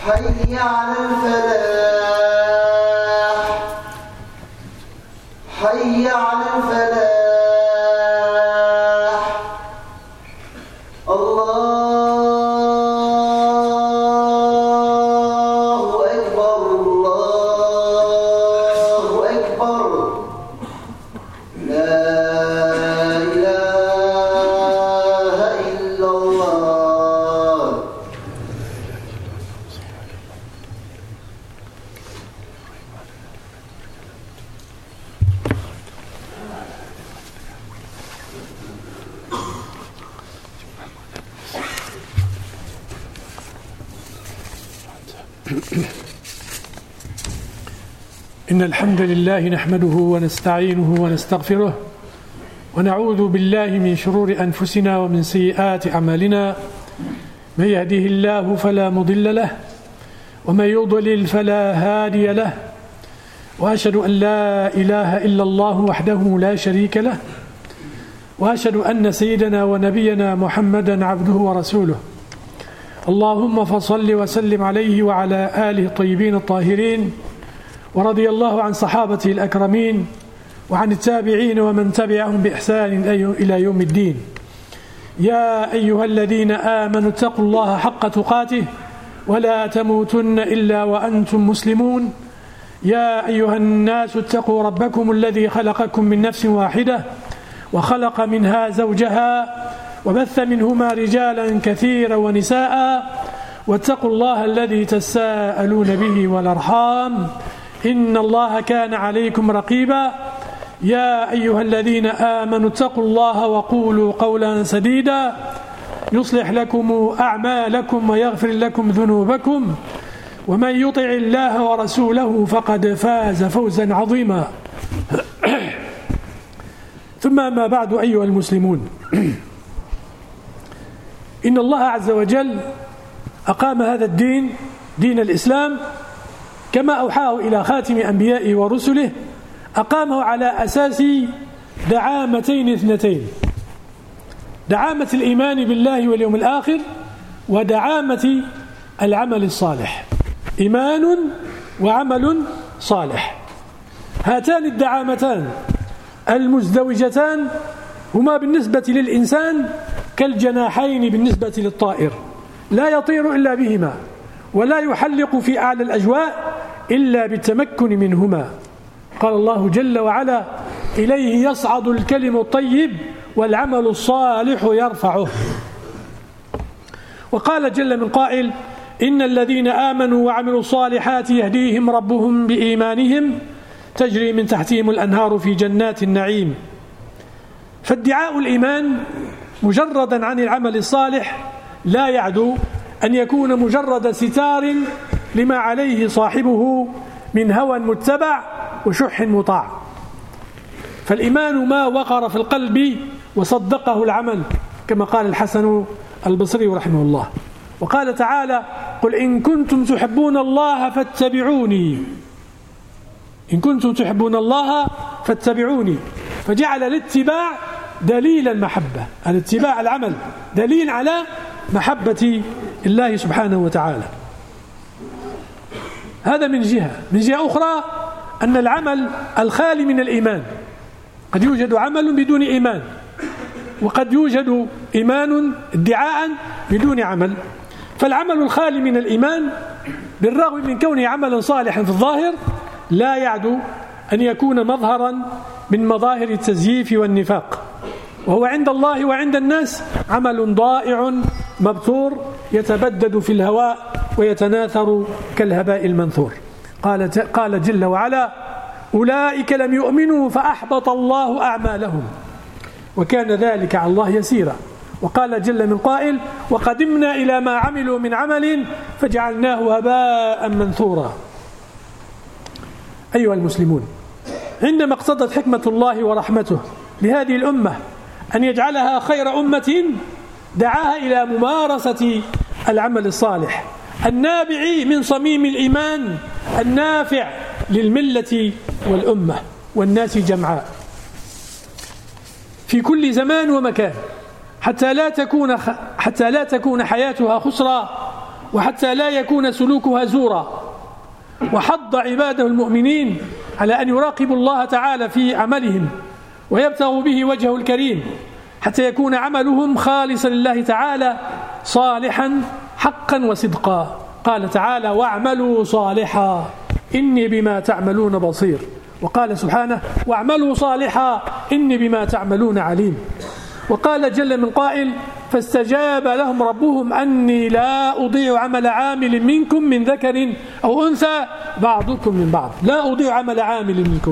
حي على الفلاح حي على الفلاح الله أكبر الله أكبر لا إله إلا الله. إن الحمد لله نحمده ونستعينه ونستغفره ونعوذ بالله من شرور أنفسنا ومن سيئات أعمالنا. من يهده الله فلا مضل له ومن يضلل فلا هادي له، وأشهد أن لا إله إلا الله وحده لا شريك له، وأشهد أن سيدنا ونبينا محمدا عبده ورسوله. اللهم فصل وسلم عليه وعلى آله الطيبين الطاهرين، ورضي الله عن صحابته الأكرمين وعن التابعين ومن تبعهم بإحسان إلى يوم الدين. يا أيها الذين آمنوا اتقوا الله حق تقاته ولا تموتن إلا وأنتم مسلمون. يا أيها الناس اتقوا ربكم الذي خلقكم من نفس واحدة وخلق منها زوجها وبث منهما رجالا كثيرا ونساء، واتقوا الله الذي تساءلون به والأرحام إن الله كان عليكم رقيبا. يا أيها الذين آمنوا اتقوا الله وقولوا قولا سديدا يصلح لكم أعمالكم ويغفر لكم ذنوبكم، ومن يطع الله ورسوله فقد فاز فوزا عظيما. ثم ما بعد أيها المسلمون، إن الله عز وجل أقام هذا الدين، دين الإسلام، كما أوحاه إلى خاتم أنبيائه ورسله، أقامه على أساس دعامتين اثنتين: دعامة الإيمان بالله واليوم الآخر، ودعامة العمل الصالح. إيمان وعمل صالح، هاتان الدعامتان المزدوجتان هما بالنسبة للإنسان كالجناحين بالنسبة للطائر، لا يطير إلا بهما، ولا يحلق في أعلى الأجواء إلا بالتمكن منهما. قال الله جل وعلا: إليه يصعد الكلم الطيب والعمل الصالح يرفعه. وقال جل من قائل: إن الذين آمنوا وعملوا الصالحات يهديهم ربهم بإيمانهم تجري من تحتهم الأنهار في جنات النعيم. فادعاء الإيمان مجردا عن العمل الصالح لا يعدو أن يكون مجرد ستار لما عليه صاحبه من هوى متبع وشح مطاع. فالإيمان ما وقر في القلب وصدقه العمل، كما قال الحسن البصري رحمه الله. وقال تعالى: قل إن كنتم تحبون الله فاتبعوني، إن كنتم تحبون الله فاتبعوني. فجعل الاتباع دليل المحبة، الاتباع العمل دليل على محبة الله سبحانه وتعالى. هذا من جهة. من جهة أخرى أن العمل الخالي من الإيمان، قد يوجد عمل بدون إيمان، وقد يوجد إيمان ادعاء بدون عمل. فالعمل الخالي من الإيمان بالرغم من كونه عملا صالحا في الظاهر لا يعدو أن يكون مظهرا من مظاهر التزييف والنفاق، وهو عند الله وعند الناس عمل ضائع مبتور يتبدد في الهواء ويتناثر كالهباء المنثور. قال جل وعلا: أولئك لم يؤمنوا فأحبط الله أعمالهم وكان ذلك على الله يسيرا. وقال جل من قائل: وقدمنا إلى ما عملوا من عمل فجعلناه هباء منثورا. أيها المسلمون، عندما اقتضت حكمة الله ورحمته لهذه الأمة أن يجعلها خير أمة دعاها إلى ممارسة العمل الصالح النابع من صميم الإيمان النافع للملة والأمة والناس جمعاء في كل زمان ومكان، حتى لا تكون حياتها خسرى وحتى لا يكون سلوكها زورا، وحض عباده المؤمنين على أن يراقبوا الله تعالى في عملهم ويبتغوا به وجهه الكريم، حتى يكون عملهم خالصا لله تعالى صالحا حقا وصدقا. قال تعالى: واعملوا صالحا إني بما تعملون بصير. وقال سبحانه: واعملوا صالحا إني بما تعملون عليم. وقال جل من قائل: فاستجاب لهم ربهم أني لا أضيع عمل عامل منكم من ذكر أو أنثى بعضكم من بعض. لا أضيع عمل عامل منكم.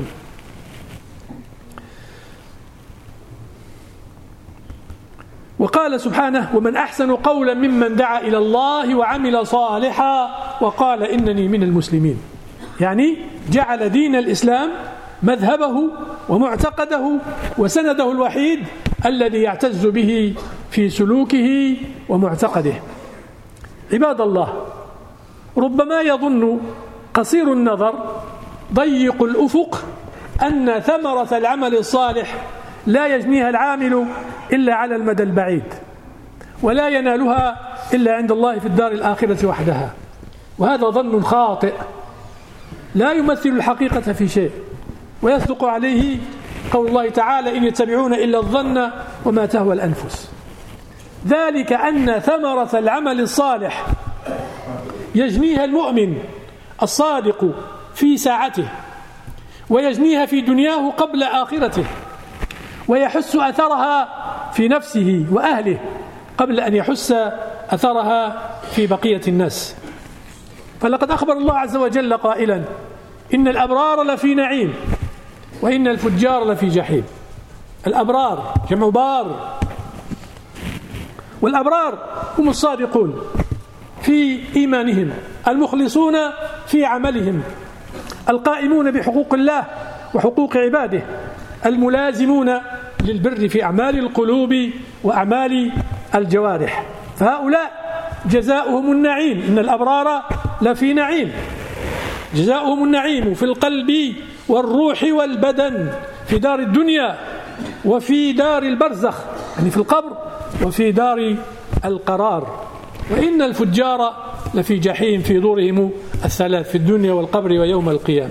وقال سبحانه: ومن أحسن قولا ممن دعا إلى الله وعمل صالحا وقال إنني من المسلمين. يعني جعل دين الإسلام مذهبه ومعتقده وسنده الوحيد الذي يعتز به في سلوكه ومعتقده. عباد الله، ربما يظن قصير النظر ضيق الأفق أن ثمرة العمل الصالح لا يجنيها العامل إلا على المدى البعيد، ولا ينالها إلا عند الله في الدار الآخرة وحدها. وهذا ظن خاطئ لا يمثل الحقيقة في شيء، ويصدق عليه قول الله تعالى: إن يتبعون إلا الظن وما تهوى الأنفس. ذلك أن ثمرة العمل الصالح يجنيها المؤمن الصادق في ساعته، ويجنيها في دنياه قبل آخرته، ويحس أثرها في نفسه وأهله قبل أن يحس أثرها في بقية الناس. فلقد أخبر الله عز وجل قائلا: إن الأبرار لفي نعيم وإن الفجار لفي جحيم. الأبرار جمع بار، والأبرار هم الصادقون في إيمانهم، المخلصون في عملهم، القائمون بحقوق الله وحقوق عباده، الملازمون للبر في أعمال القلوب وأعمال الجوارح. فهؤلاء جزاؤهم النعيم. إن الأبرار لفي نعيم، جزاؤهم النعيم في القلب والروح والبدن، في دار الدنيا وفي دار البرزخ، يعني في القبر، وفي دار القرار. وإن الفجار لفي جحيم في دورهم الثلاث، في الدنيا والقبر ويوم القيامة.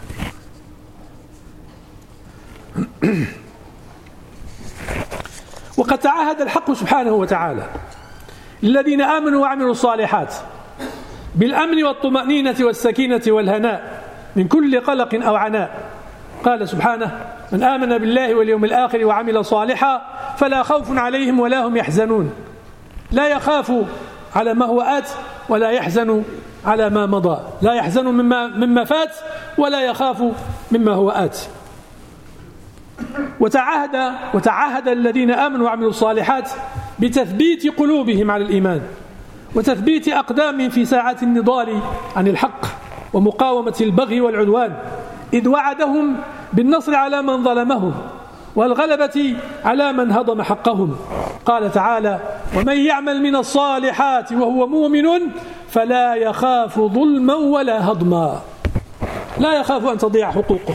وقد تعهد الحق سبحانه وتعالى للذين آمنوا وعملوا الصالحات بالأمن والطمأنينة والسكينة والهناء من كل قلق أو عناء. قال سبحانه: من آمن بالله واليوم الآخر وعمل صالحا فلا خوف عليهم ولا هم يحزنون. لا يخاف على ما هو آت ولا يحزن على ما مضى، لا يحزن مما فات ولا يخاف مما هو آت. وتعهد الذين آمنوا وعملوا الصالحات بتثبيت قلوبهم على الإيمان، وتثبيت أقدامهم في ساعات النضال عن الحق ومقاومة البغي والعدوان، إذ وعدهم بالنصر على من ظلمهم والغلبة على من هضم حقهم. قال تعالى: ومن يعمل من الصالحات وهو مؤمن فلا يخاف ظلما ولا هضما، لا يخاف أن تضيع حقوقه.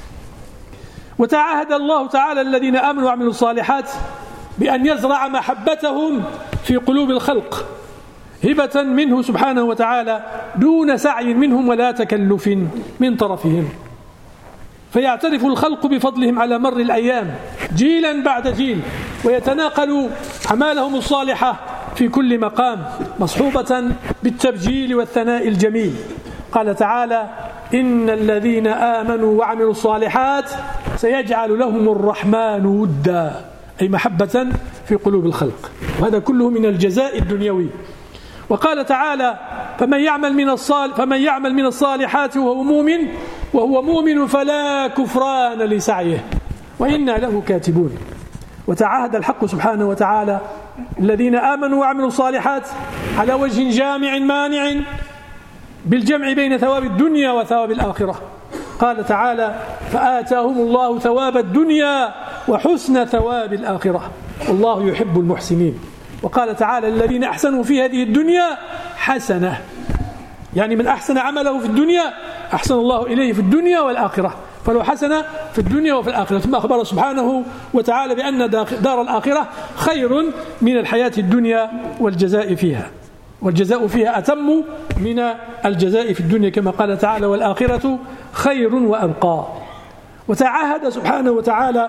وتعهد الله تعالى الذين آمنوا وعملوا الصالحات بأن يزرع محبتهم في قلوب الخلق هبة منه سبحانه وتعالى دون سعي منهم ولا تكلف من طرفهم، فيعترف الخلق بفضلهم على مر الأيام جيلا بعد جيل، ويتناقل أعمالهم الصالحة في كل مقام مصحوبة بالتبجيل والثناء الجميل. قال تعالى: إن الذين آمنوا وعملوا الصالحات سيجعل لهم الرحمن ودا، أي محبة في قلوب الخلق، وهذا كله من الجزاء الدنيوي. وقال تعالى: فمن يعمل من الصالحات وهو مؤمن فلا كفران لسعيه وإنا له كاتبون. وتعهد الحق سبحانه وتعالى الذين آمنوا وعملوا الصالحات على وجه جامع مانع بالجمع بين ثواب الدنيا وثواب الآخرة. قال تعالى: فآتاهم الله ثواب الدنيا وحسن ثواب الآخرة والله يحب المحسنين. وقال تعالى: الذين أحسنوا في هذه الدنيا حسنة، يعني من أحسن عمله في الدنيا أحسن الله إليه في الدنيا والآخرة، فلو حسن في الدنيا وفي الآخرة. ثم أخبر سبحانه وتعالى بأن دار الآخرة خير من الحياة الدنيا والجزاء فيها. والجزاء فيها أتم من الجزاء في الدنيا كما قال تعالى والآخرة خير وأبقى. وتعاهد سبحانه وتعالى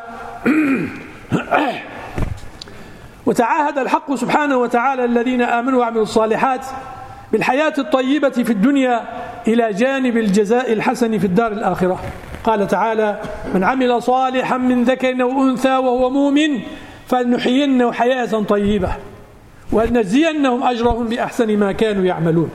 وتعاهد الحق سبحانه وتعالى الذين آمنوا وعملوا الصالحات بالحياة الطيبة في الدنيا إلى جانب الجزاء الحسن في الدار الآخرة. قال تعالى من عمل صالحا من ذكر أو أنثى وهو مؤمن فلنحيينه حياة طيبة ولنجزينهم أجرهم بأحسن ما كانوا يعملون.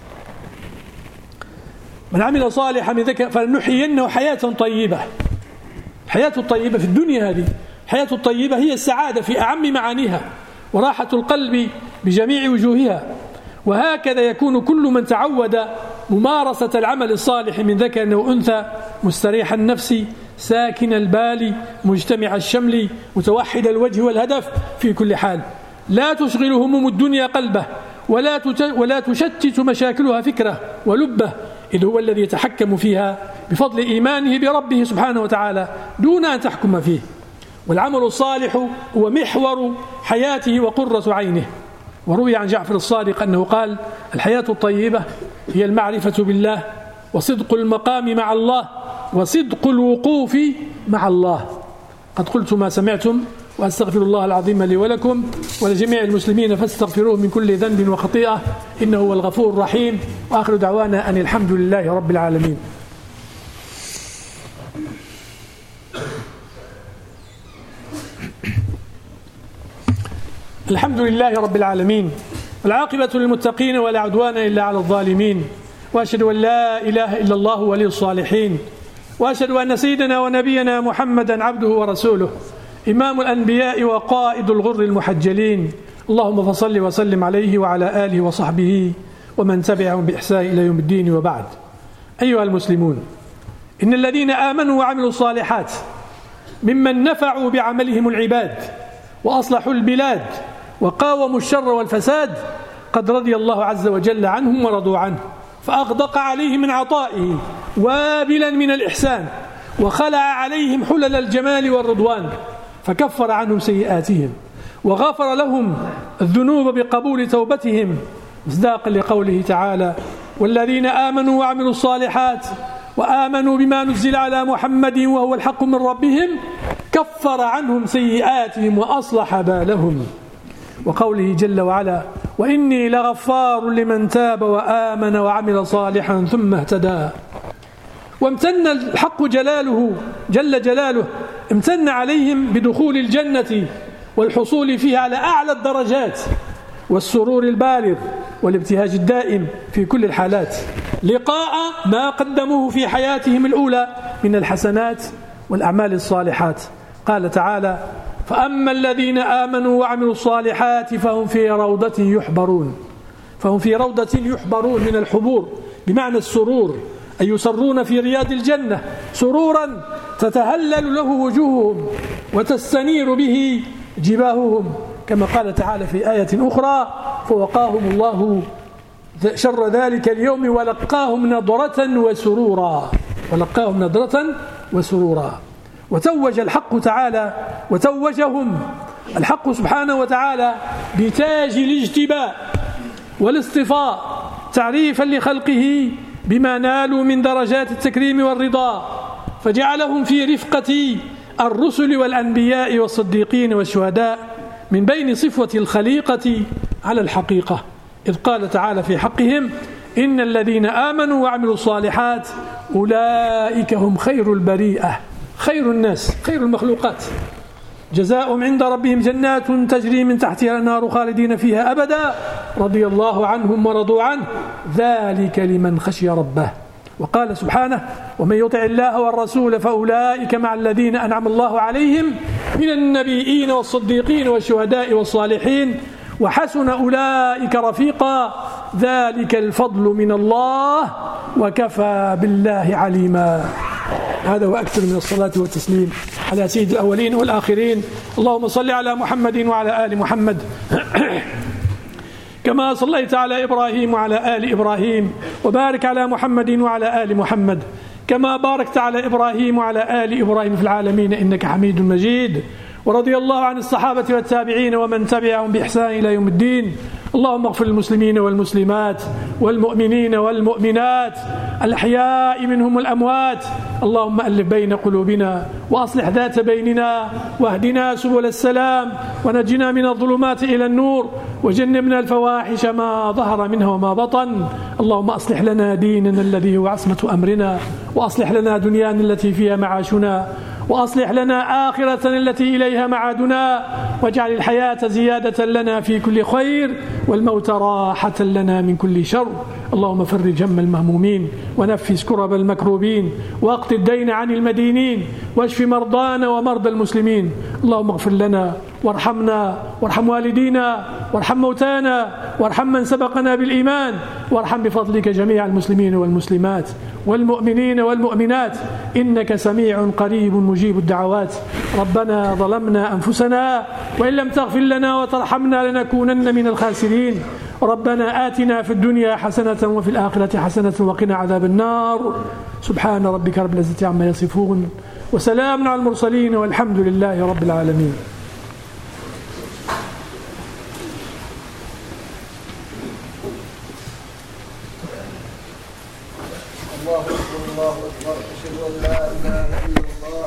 من عمل صالحا من ذكر فلنحيينه حياة طيبة. الحياة الطيبة في الدنيا هذه الحياة الطيبة هي السعادة في أعم معانيها وراحة القلب بجميع وجوهها. وهكذا يكون كل من تعود ممارسة العمل الصالح من ذكر أو أنثى مستريح النفس ساكن البال مجتمع الشمل متوحد الوجه والهدف في كل حال، لا تشغل هموم الدنيا قلبه ولا تشتت مشاكلها فكره ولبه، إذ هو الذي يتحكم فيها بفضل إيمانه بربه سبحانه وتعالى دون أن تحكم فيه. والعمل الصالح هو محور حياته وقرة عينه. وروي عن جعفر الصادق أنه قال الحياة الطيبة هي المعرفة بالله وصدق المقام مع الله وصدق الوقوف مع الله. قد قلت ما سمعتم وأستغفر الله العظيم لي ولكم ولجميع المسلمين فاستغفروه من كل ذنب وخطيئة إنه هو الغفور الرحيم. وآخر دعوانا أن الحمد لله رب العالمين. الحمد لله رب العالمين والعاقبة للمتقين ولا عدوان إلا على الظالمين، وأشهد أن لا إله إلا الله ولي الصالحين، وأشهد أن سيدنا ونبينا محمدا عبده ورسوله إمام الأنبياء وقائد الغر المحجلين. اللهم فصل وسلم عليه وعلى آله وصحبه ومن تبعهم بإحسان إلى يوم الدين. وبعد، أيها المسلمون، إن الذين آمنوا وعملوا الصالحات ممن نفعوا بعملهم العباد وأصلحوا البلاد وقاوموا الشر والفساد قد رضي الله عز وجل عنهم ورضوا عنه، فأغدق عليهم من عطائه وابلا من الإحسان وخلع عليهم حلل الجمال والرضوان، فكفر عنهم سيئاتهم وغفر لهم الذنوب بقبول توبتهم، مصداقا لقوله تعالى والذين آمنوا وعملوا الصالحات وآمنوا بما نزل على محمد وهو الحق من ربهم كفر عنهم سيئاتهم وأصلح بالهم. وقوله جل وعلا وإني لغفار لمن تاب وآمن وعمل صالحا ثم اهتدى. وامتن الحق جلاله جل جلاله امتن عليهم بدخول الجنة والحصول فيها على أعلى الدرجات والسرور البالغ والابتهاج الدائم في كل الحالات لقاء ما قدموه في حياتهم الأولى من الحسنات والأعمال الصالحات. قال تعالى فأما الذين آمنوا وعملوا الصالحات فهم في روضة يحبرون من الحبور بمعنى السرور، أي يسرون في رياض الجنة سرورا تتهلل له وجوههم وتستنير به جباههم، كما قال تعالى في آية أخرى فوقاهم الله شر ذلك اليوم ولقاهم نضرة وسرورا. وتوج الحق تعالى وتوجهم الحق سبحانه وتعالى بتاج الاجتباء والاصطفاء تعريفا لخلقه بما نالوا من درجات التكريم والرضا، فجعلهم في رفقة الرسل والأنبياء والصديقين والشهداء من بين صفوة الخليقة على الحقيقة، إذ قال تعالى في حقهم إن الذين آمنوا وعملوا الصالحات أولئك هم خير البريئة، خير الناس، خير المخلوقات، جزاؤهم عند ربهم جنات تجري من تحتها الأنهار خالدين فيها أبدا رضي الله عنهم ورضوا عنه ذلك لمن خشي ربه. وقال سبحانه ومن يطع الله والرسول فأولئك مع الذين أنعم الله عليهم من النبيين والصديقين والشهداء والصالحين وحسن أولئك رفيقا ذلك الفضل من الله وكفى بالله عليما. هذا وأكثر من الصلاة والتسليم على سيد الأولين والآخرين. اللهم صل على محمد وعلى آل محمد كما صليت على إبراهيم وعلى آل إبراهيم، وبارك على محمد وعلى آل محمد كما باركت على إبراهيم وعلى آل إبراهيم في العالمين إنك حميد مجيد. ورضي الله عن الصحابة والتابعين ومن تبعهم بإحسان إلى يوم الدين. اللهم اغفر للمسلمين والمسلمات والمؤمنين والمؤمنات الأحياء منهم والأموات. اللهم ألف بين قلوبنا وأصلح ذات بيننا واهدنا سبل السلام ونجنا من الظلمات إلى النور وجنبنا الفواحش ما ظهر منها وما بطن. اللهم أصلح لنا ديننا الذي هو عصمة أمرنا وأصلح لنا دنيانا التي فيها معاشنا وأصلح لنا آخرة التي إليها معادنا واجعل الحياة زيادة لنا في كل خير والموت راحة لنا من كل شر. اللهم فرج هم المهمومين ونفس كرب المكروبين واقض الدين عن المدينين واشف مرضانا ومرضى المسلمين. اللهم اغفر لنا وارحمنا وارحم والدينا وارحم موتانا وارحم من سبقنا بالإيمان وارحم بفضلك جميع المسلمين والمسلمات والمؤمنين والمؤمنات إنك سميع قريب مجيب الدعوات. ربنا ظلمنا أنفسنا وإن لم تغفر لنا وترحمنا لنكونن من الخاسرين. ربنا آتنا في الدنيا حسنة وفي الآخرة حسنة وقنا عذاب النار. سبحان ربك رب العزة عما يصفون وسلام على المرسلين والحمد لله رب العالمين. الله أكبر الله أكبر أشهد أن لا إله إلا الله.